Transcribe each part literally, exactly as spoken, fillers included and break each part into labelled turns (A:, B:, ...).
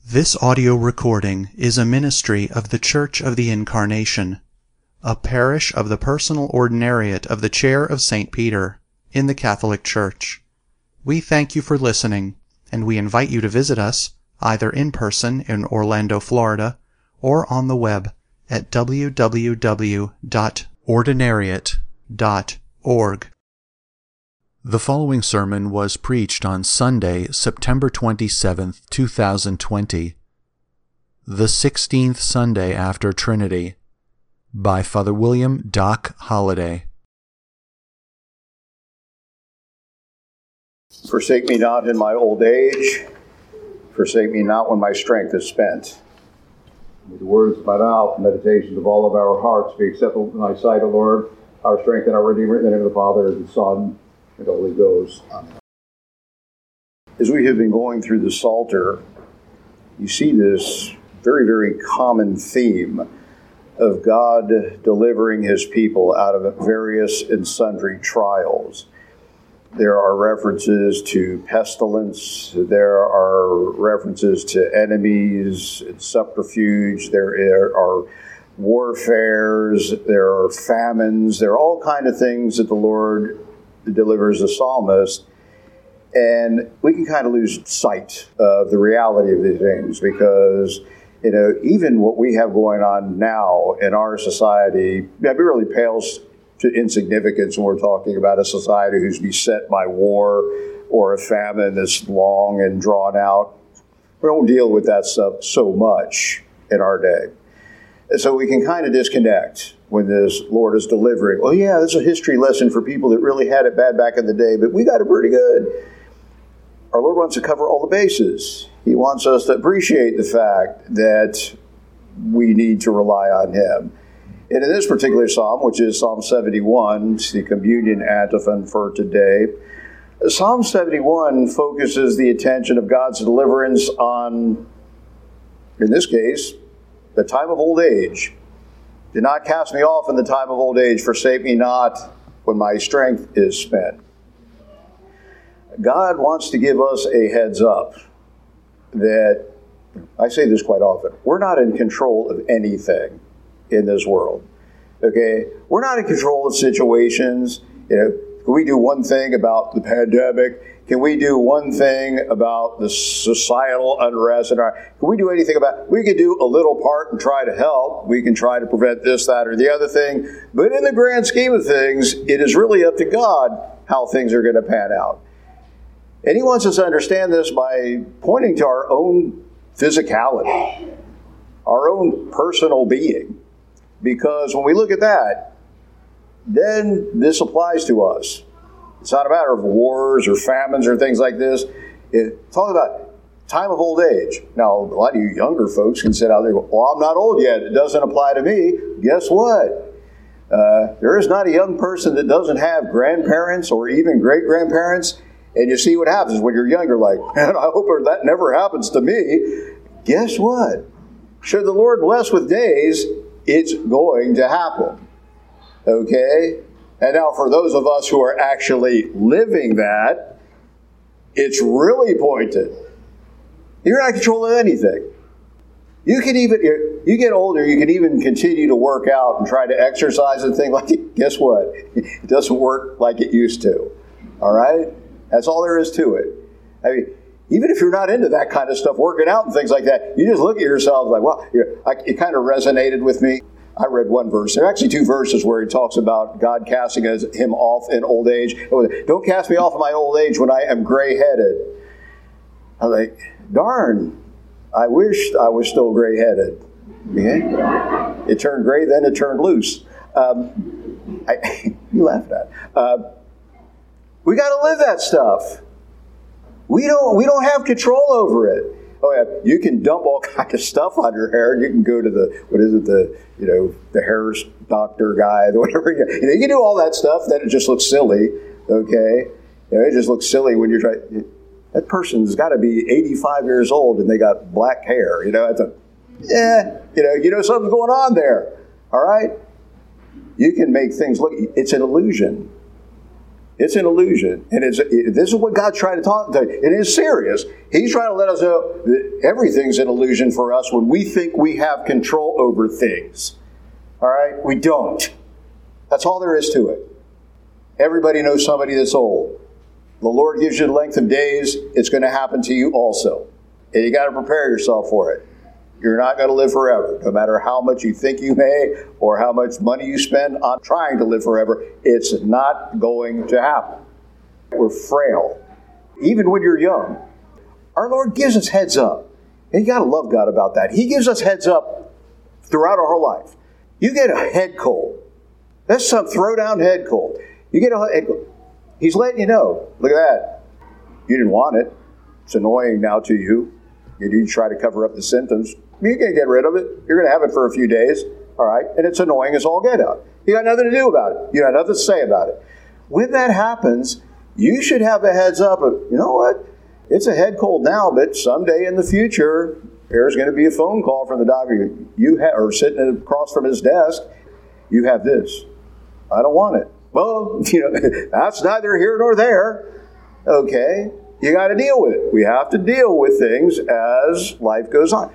A: This audio recording is a ministry of the Church of the Incarnation, a parish of the Personal Ordinariate of the Chair of Saint Peter, in the Catholic Church. We thank you for listening, and we invite you to visit us, either in person in Orlando, Florida, or on the web at w w w dot ordinariate dot org. The following sermon was preached on Sunday, September twenty-seventh, two thousand twenty, the sixteenth Sunday after Trinity, by Father William Doc Holliday.
B: Forsake me not in my old age, forsake me not when my strength is spent. May the words of my mouth and meditations of all of our hearts be acceptable in thy sight, O Lord, our strength and our Redeemer, in the name of the Father, the Son, and the Holy Ghost. Amen. As we have been going through the Psalter, you see this very, very common theme of God delivering his people out of various and sundry trials. There are references to pestilence, there are references to enemies, and subterfuge, there are warfares, there are famines, there are all kinds of things that the Lord delivers the psalmist, and we can kind of lose sight of the reality of these things because, you know, even what we have going on now in our society, it really pales to insignificance when we're talking about a society who's beset by war or a famine that's long and drawn out. We don't deal with that stuff so much in our day. And so we can kind of disconnect when this Lord is delivering. Oh yeah, this is a history lesson for people that really had it bad back in the day, but we got it pretty good. Our Lord wants to cover all the bases. He wants us to appreciate the fact that we need to rely on him. And in this particular psalm, which is Psalm seventy-one, the communion antiphon for today, Psalm seventy-one focuses the attention of God's deliverance on, in this case, the time of old age. Do not cast me off in the time of old age. Forsake me not when my strength is spent. God wants to give us a heads up that, I say this quite often, we're not in control of anything in this world. Okay? We're not in control of situations. You know, can we do one thing about the pandemic? Can we do one thing about the societal unrest? And our, can we do anything about, we can do a little part and try to help. We can try to prevent this, that, or the other thing. But in the grand scheme of things, it is really up to God how things are going to pan out. And he wants us to understand this by pointing to our own physicality, our own personal being. Because when we look at that, then this applies to us. It's not a matter of wars or famines or things like this. It's talking about time of old age. Now, a lot of you younger folks can sit out there and go, well, I'm not old yet. It doesn't apply to me. Guess what? Uh, there is not a young person that doesn't have grandparents or even great-grandparents. And you see what happens when you're younger, like, man, I hope that never happens to me. Guess what? Should the Lord bless with days, it's going to happen. Okay? And now for those of us who are actually living that, it's really pointed. You're not in control of anything. You can even, you get older, you can even continue to work out and try to exercise and things like that. Guess what? It doesn't work like it used to. All right? That's all there is to it. I mean, even if you're not into that kind of stuff, working out and things like that, you just look at yourself like, well, it kind of resonated with me. I read one verse. There are actually two verses where he talks about God casting him off in old age. Don't cast me off in my old age when I am gray-headed. I was like, darn, I wish I was still gray-headed. Okay? It turned gray, then it turned loose. Um, I, you laughed at. Uh, we got to live that stuff. We don't. We don't have control over it. Oh yeah, you can dump all kind of stuff on your hair. You can go to the, what is it, the, you know, the hair doctor guy, whatever. You know, you can do all that stuff. Then it just looks silly. Okay, you know, it just looks silly when you're trying. That person's got to be eighty-five years old and they got black hair. You know, it's a, yeah, you know, you know something's going on there. All right, you can make things look. It's an illusion. It's an illusion. And it's it, this is what God's trying to talk to. It is serious. He's trying to let us know that everything's an illusion for us when we think we have control over things. All right? We don't. That's all there is to it. Everybody knows somebody that's old. The Lord gives you the length of days. It's going to happen to you also. And you got to prepare yourself for it. You're not going to live forever. No matter how much you think you may or how much money you spend on trying to live forever, it's not going to happen. We're frail. Even when you're young, our Lord gives us heads up. And you got to love God about that. He gives us heads up throughout our whole life. You get a head cold. That's some throwdown head cold. You get a head cold. He's letting you know. Look at that. You didn't want it. It's annoying now to you. You need to try to cover up the symptoms. You can't get rid of it. You're going to have it for a few days. All right. And it's annoying as all get out. You got nothing to do about it. You got nothing to say about it. When that happens, you should have a heads up of, you know what? It's a head cold now, but someday in the future, there's going to be a phone call from the doctor. You have, or sitting across from his desk, you have this. I don't want it. Well, you know, that's neither here nor there. Okay. You got to deal with it. We have to deal with things as life goes on.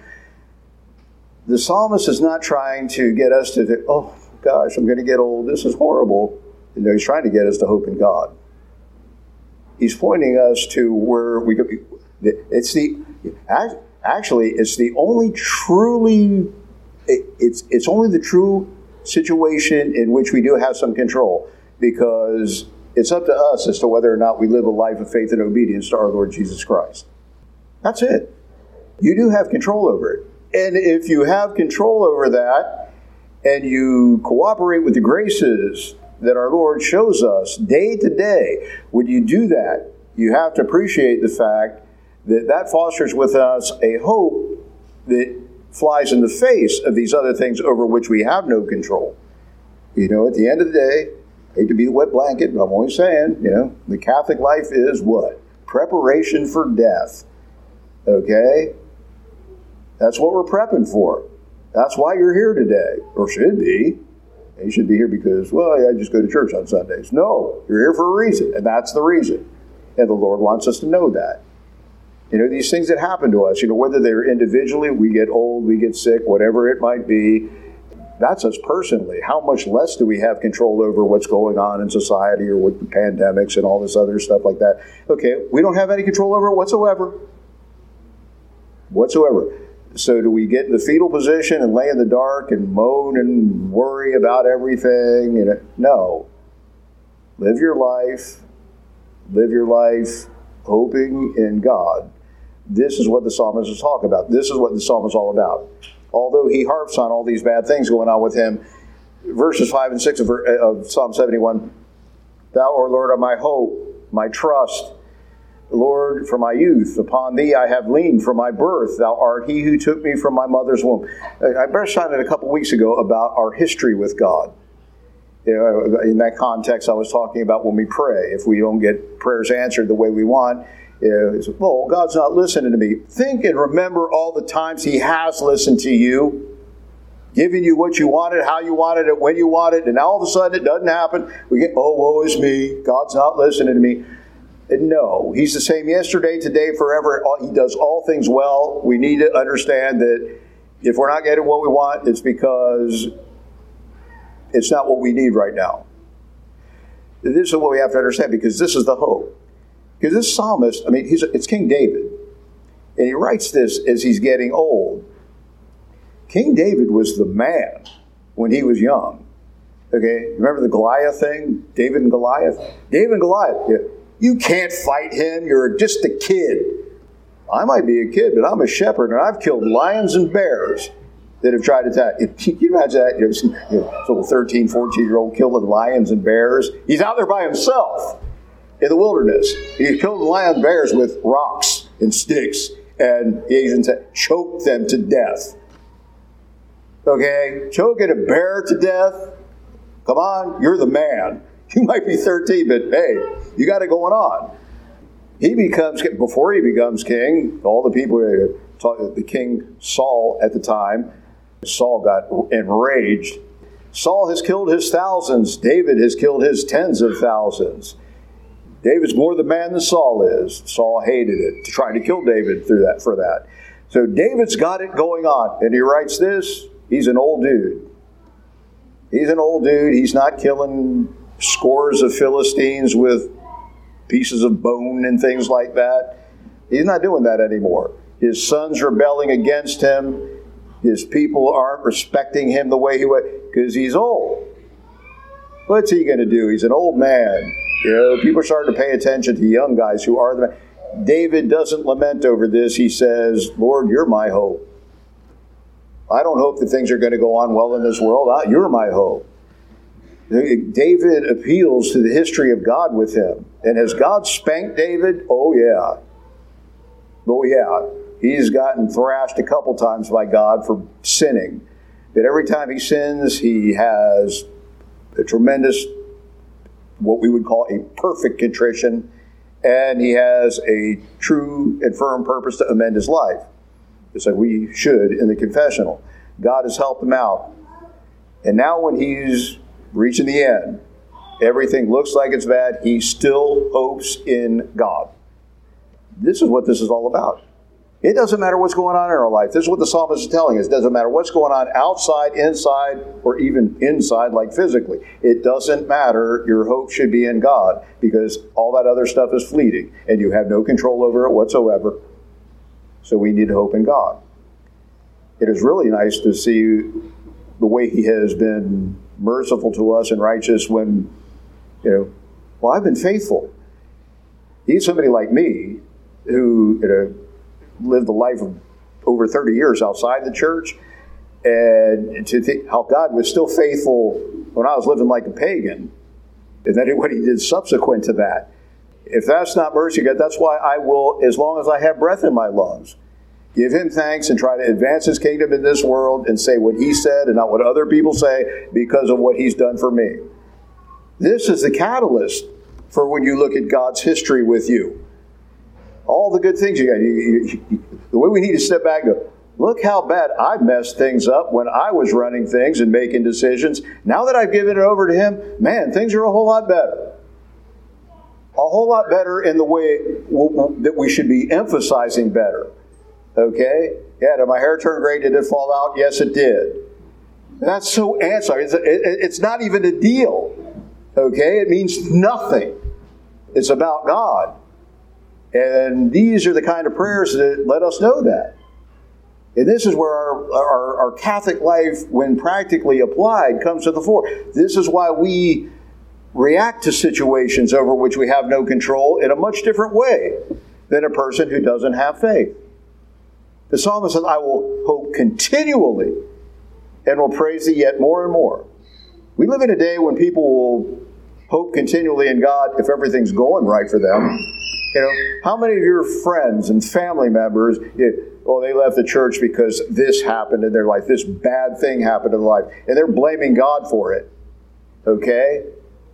B: The psalmist is not trying to get us to think, oh, gosh, I'm going to get old. This is horrible. You know, he's trying to get us to hope in God. He's pointing us to where we could be. It's the, actually, it's the only truly, it's, it's only the true situation in which we do have some control, because it's up to us as to whether or not we live a life of faith and obedience to our Lord Jesus Christ. That's it. You do have control over it. And if you have control over that, and you cooperate with the graces that our Lord shows us day to day, when you do that, you have to appreciate the fact that that fosters with us a hope that flies in the face of these other things over which we have no control. You know, at the end of the day, I hate to be the wet blanket, but I'm always saying, you know, the Catholic life is what? Preparation for death. Okay? That's what we're prepping for. That's why you're here today, or should be. You should be here because, well, I just go to church on Sundays. No, you're here for a reason, and that's the reason. And the Lord wants us to know that. You know, these things that happen to us, you know, whether they're individually, we get old, we get sick, whatever it might be, that's us personally. How much less do we have control over what's going on in society or with the pandemics and all this other stuff like that? Okay, we don't have any control over it whatsoever. Whatsoever. So do we get in the fetal position and lay in the dark and moan and worry about everything? You know, no. Live your life. Live your life hoping in God. This is what the psalmist is talking about. This is what the psalmist is all about. Although he harps on all these bad things going on with him, verses five and six of, of Psalm seventy-one, Thou, O Lord, are my hope, my trust. Lord, from my youth, upon thee I have leaned from my birth. Thou art he who took me from my mother's womb. I brushed on it a couple weeks ago about our history with God. You know, in that context, I was talking about when we pray. If we don't get prayers answered the way we want, you know, well, God's not listening to me. Think and remember all the times he has listened to you, giving you what you wanted, how you wanted it, when you wanted it, and now all of a sudden it doesn't happen. We get, oh, woe is me. God's not listening to me. No, he's the same yesterday, today, forever. He does all things well. We need to understand that if we're not getting what we want, it's because it's not what we need right now. This is what we have to understand, because this is the hope. Because this psalmist, I mean, he's, it's King David. And he writes this as he's getting old. King David was the man when he was young. Okay, remember the Goliath thing? David and Goliath? David and Goliath, yeah. You can't fight him. You're just a kid. I might be a kid, but I'm a shepherd, and I've killed lions and bears that have tried to attack. Can you imagine that? You know, you know, some thirteen, fourteen-year-old killing lions and bears. He's out there by himself in the wilderness. He's killed lions and bears with rocks and sticks, and the Asians choked them to death. Okay? Choking a bear to death? Come on, you're the man. You might be thirteen, but hey, you got it going on. He becomes, before he becomes king, all the people, the king Saul at the time, Saul got enraged. Saul has killed his thousands. David has killed his tens of thousands. David's more the man than Saul is. Saul hated it, trying to kill David through that for that. So David's got it going on. And he writes this, he's an old dude. He's an old dude. He's not killing scores of Philistines with pieces of bone and things like that. He's not doing that anymore. His son's rebelling against him. His people aren't respecting him the way he would, because he's old. What's he going to do? He's an old man. You know, people are starting to pay attention to young guys who are the men. David doesn't lament over this. He says, Lord, you're my hope. I don't hope that things are going to go on well in this world. You're my hope. David appeals to the history of God with him. And has God spanked David? Oh, yeah. Oh, yeah. He's gotten thrashed a couple times by God for sinning. But every time he sins, he has a tremendous, what we would call a perfect contrition. And he has a true and firm purpose to amend his life. Just like we should in the confessional. God has helped him out. And now when he's reaching the end, everything looks like it's bad, he still hopes in God. This is what this is all about. It doesn't matter what's going on in our life. This is what the psalmist is telling us. It doesn't matter what's going on outside, inside, or even inside, like physically. It doesn't matter. Your hope should be in God, because all that other stuff is fleeting, and you have no control over it whatsoever. So we need to hope in God. It is really nice to see the way he has been merciful to us and righteous when, you know, well, I've been faithful. He's somebody like me who, you know, lived a life of over thirty years outside the church, and to think how God was still faithful when I was living like a pagan, and then what he did subsequent to that. If that's not mercy, God, that's why I will, as long as I have breath in my lungs, give him thanks and try to advance his kingdom in this world and say what he said and not what other people say, because of what he's done for me. This is the catalyst for when you look at God's history with you. All the good things you got. You, you, you, the way we need to step back and go, look how bad I messed things up when I was running things and making decisions. Now that I've given it over to him, man, things are a whole lot better. A whole lot better in the way w- w- that we should be emphasizing better. Okay? Yeah, did my hair turn gray? Did it fall out? Yes, it did. That's so answer. It's, it, it's not even a deal. Okay? It means nothing. It's about God. And these are the kind of prayers that let us know that. And this is where our, our, our Catholic life, when practically applied, comes to the fore. This is why we react to situations over which we have no control in a much different way than a person who doesn't have faith. The psalmist says, I will hope continually and will praise thee yet more and more. We live in a day when people will hope continually in God if everything's going right for them. You know, how many of your friends and family members, you, oh, they left the church because this happened in their life, this bad thing happened in their life, and they're blaming God for it. Okay?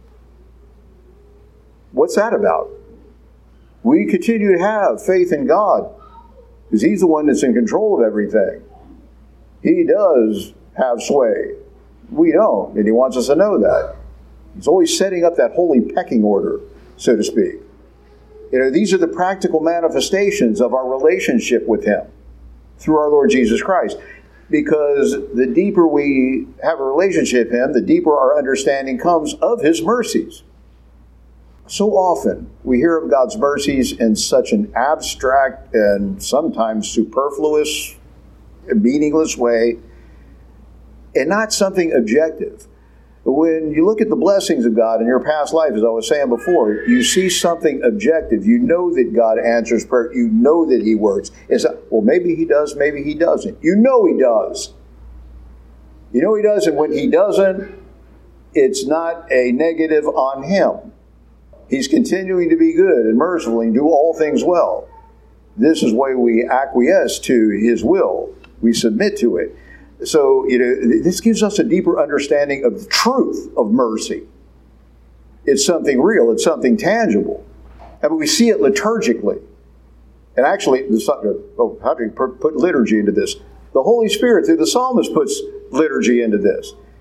B: What's that about? We continue to have faith in God because he's the one that's in control of everything. He does have sway. We don't, and he wants us to know that. He's always setting up that holy pecking order, so to speak. You know, these are the practical manifestations of our relationship with him through our Lord Jesus Christ. Because the deeper we have a relationship with him, the deeper our understanding comes of his mercies. So often we hear of God's mercies in such an abstract and sometimes superfluous, meaningless way, and not something objective. When you look at the blessings of God in your past life, as I was saying before, you see something objective. You know that God answers prayer. You know that he works. It's like, well, maybe he does, maybe he doesn't. You know he does. You know he does, and when he doesn't, it's not a negative on him. He's continuing to be good and merciful and do all things well. This is why we acquiesce to his will. We submit to it. So, you know, this gives us a deeper understanding of the truth of mercy. It's something real. It's something tangible. I mean, we see it liturgically. And actually, oh, how do you put liturgy into this? The Holy Spirit, through the psalmist, puts liturgy into this.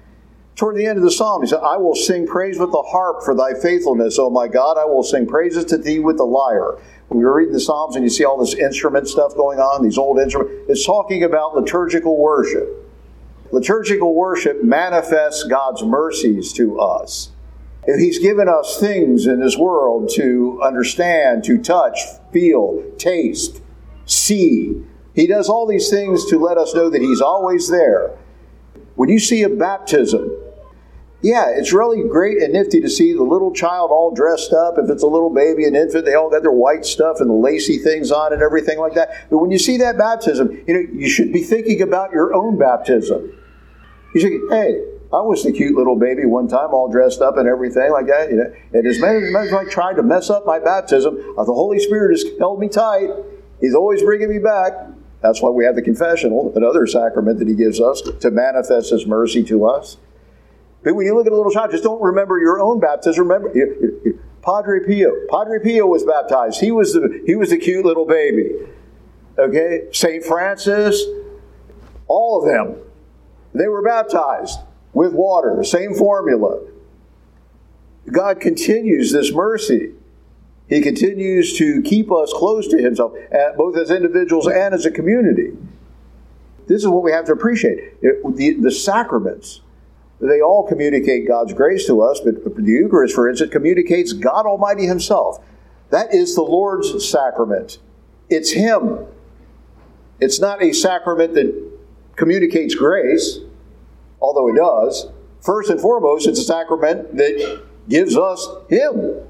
B: Toward the end of the psalm, he said, I will sing praise with the harp for thy faithfulness, O my God. I will sing praises to thee with the lyre. When you're reading the Psalms and you see all this instrument stuff going on, these old instruments, it's talking about liturgical worship. Liturgical worship manifests God's mercies to us. He's given us things in this world to understand, to touch, feel, taste, see. He does all these things to let us know that He's always there. When you see a baptism, yeah, it's really great and nifty to see the little child all dressed up. If it's a little baby, an infant, they all got their white stuff and the lacy things on and everything like that. But when you see that baptism, you know, you should be thinking about your own baptism. You should, hey, I was the cute little baby one time, all dressed up and everything like that. You know, and as many as I tried to mess up my baptism, uh, the Holy Spirit has held me tight. He's always bringing me back. That's why we have the confessional, another sacrament that He gives us to manifest His mercy to us. But when you look at a little child, just don't remember your own baptism. Remember, you, you, Padre Pio. Padre Pio was baptized. He was the he was the cute little baby. Okay, Saint Francis, all of them, they were baptized with water. Same formula. God continues this mercy. He continues to keep us close to Himself, both as individuals and as a community. This is what we have to appreciate. The, the sacraments, they all communicate God's grace to us, but the Eucharist, for instance, communicates God Almighty Himself. That is the Lord's sacrament. It's Him. It's not a sacrament that communicates grace, although it does. First and foremost, it's a sacrament that gives us Him.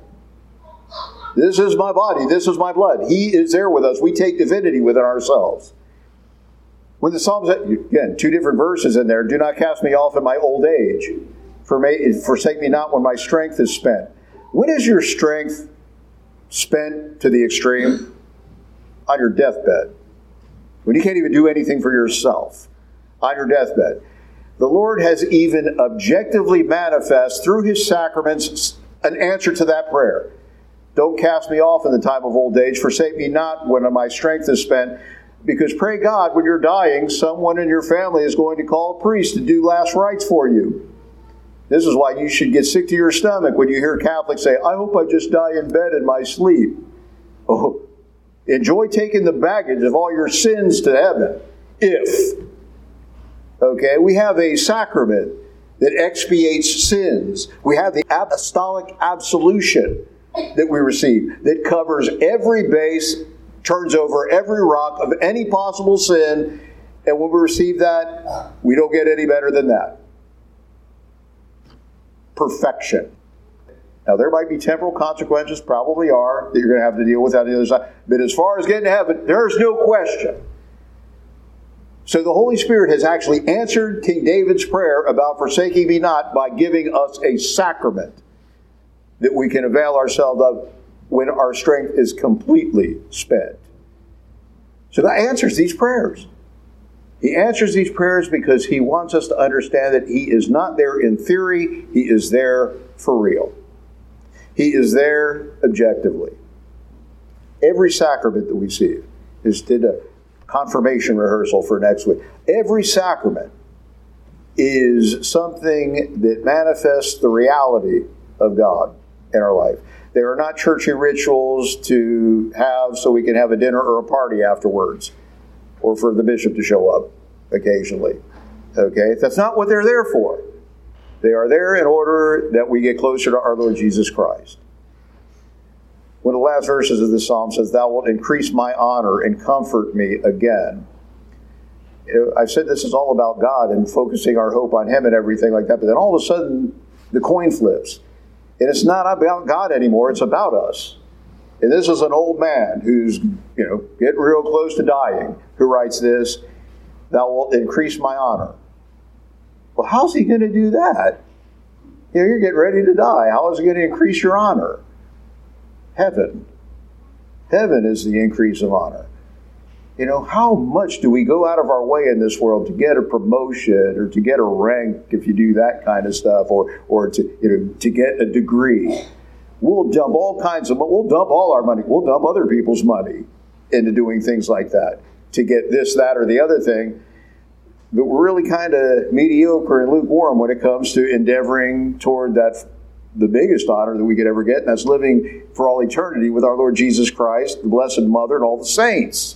B: This is my body, this is my blood. He is there with us. We take divinity within ourselves. When the Psalms, again, two different verses in there, do not cast me off in my old age. Forsake me not when my strength is spent. When is your strength spent to the extreme? On your deathbed. When you can't even do anything for yourself. On your deathbed. The Lord has even objectively manifest through His sacraments an answer to that prayer. Don't cast me off in the time of old age. Forsake me not when my strength is spent. Because pray God, when you're dying, someone in your family is going to call a priest to do last rites for you. This is why you should get sick to your stomach when you hear Catholics say, I hope I just die in bed in my sleep. Oh, enjoy taking the baggage of all your sins to heaven. If. Okay, we have a sacrament that expiates sins. We have the apostolic absolution that we receive that covers every base, turns over every rock of any possible sin, and when we receive that, we don't get any better than that. Perfection. Now, there might be temporal consequences, probably are, that you're going to have to deal with on the other side. But as far as getting to heaven, there's no question. So the Holy Spirit has actually answered King David's prayer about forsaking me not by giving us a sacrament that we can avail ourselves of when our strength is completely spent. So God answers these prayers. He answers these prayers because He wants us to understand that He is not there in theory, He is there for real. He is there objectively. Every sacrament that we receive is did a confirmation rehearsal for next week. Every sacrament is something that manifests the reality of God in our life. They are not churchy rituals to have so we can have a dinner or a party afterwards, or for the bishop to show up occasionally. Okay? That's not what they're there for. They are there in order that we get closer to our Lord Jesus Christ. One of the last verses of this psalm says, Thou wilt increase my honor and comfort me again. I've said this is all about God and focusing our hope on Him and everything like that, but then all of a sudden the coin flips. And it's not about God anymore, it's about us. And this is an old man who's, you know, getting real close to dying, who writes this, Thou wilt increase my honor. Well, how's he going to do that? You know, you're getting ready to die. How is he going to increase your honor? Heaven. Heaven is the increase of honor. You know, how much do we go out of our way in this world to get a promotion or to get a rank if you do that kind of stuff, or or to you know to get a degree? We'll dump all kinds of we'll dump all our money. We'll dump other people's money into doing things like that to get this, that, or the other thing. but we're really kind of mediocre and lukewarm when it comes to endeavoring toward that, the biggest honor that we could ever get, and that's living for all eternity with our Lord Jesus Christ, the Blessed Mother, and all the saints.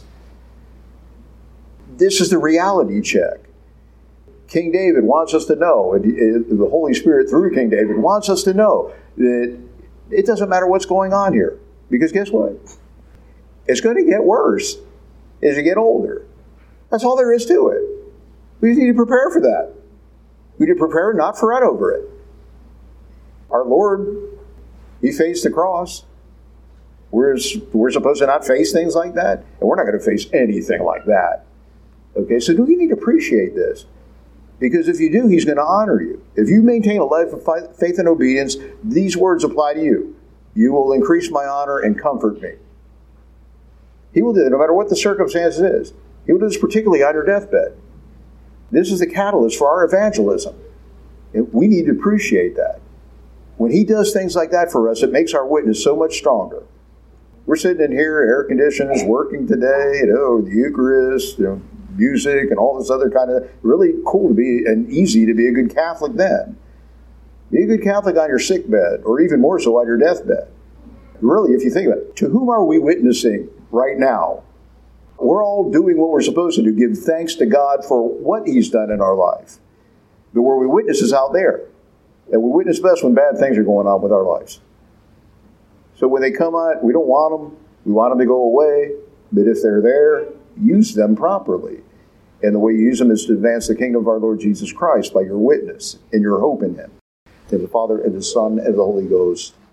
B: This is the reality check. King David wants us to know, and the Holy Spirit through King David wants us to know that it doesn't matter what's going on here. Because guess what? It's going to get worse as you get older. That's all there is to it. We just need to prepare for that. We need to prepare not to fret over it. Our Lord, He faced the cross. We're, we're supposed to not face things like that, and we're not going to face anything like that. Okay, so do we need to appreciate this? Because if you do, He's going to honor you. If you maintain a life of faith and obedience, these words apply to you. You will increase my honor and comfort me. He will do it no matter what the circumstances is. He will do this particularly on your deathbed. This is the catalyst for our evangelism. And we need to appreciate that. When He does things like that for us, it makes our witness so much stronger. We're sitting in here, air conditioners, working today, you know, the Eucharist, you know, music and all this other kind of, really cool to be and easy to be a good Catholic then. Be a good Catholic on your sick bed, or even more so on your deathbed. Really, if you think about it, to whom are we witnessing right now? We're all doing what we're supposed to do, give thanks to God for what He's done in our life. But where we witness is out there. And we witness best when bad things are going on with our lives. So when they come on, we don't want them. We want them to go away. But if they're there, use them properly. And the way you use them is to advance the kingdom of our Lord Jesus Christ by your witness and your hope in Him. To the Father, and the Son, and the Holy Ghost.